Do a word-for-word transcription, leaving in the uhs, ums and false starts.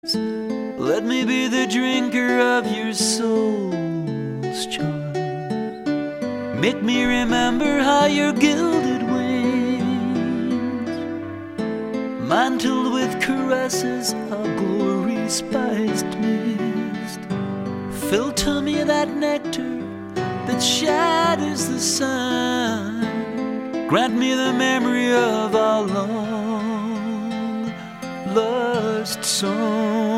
Let me be the drinker of your soul's charm. Make me remember how your gilded wings, mantled with caresses of glory-spiced mist, filter me that nectar that shatters the sun. Grant me the memory of our long lost song.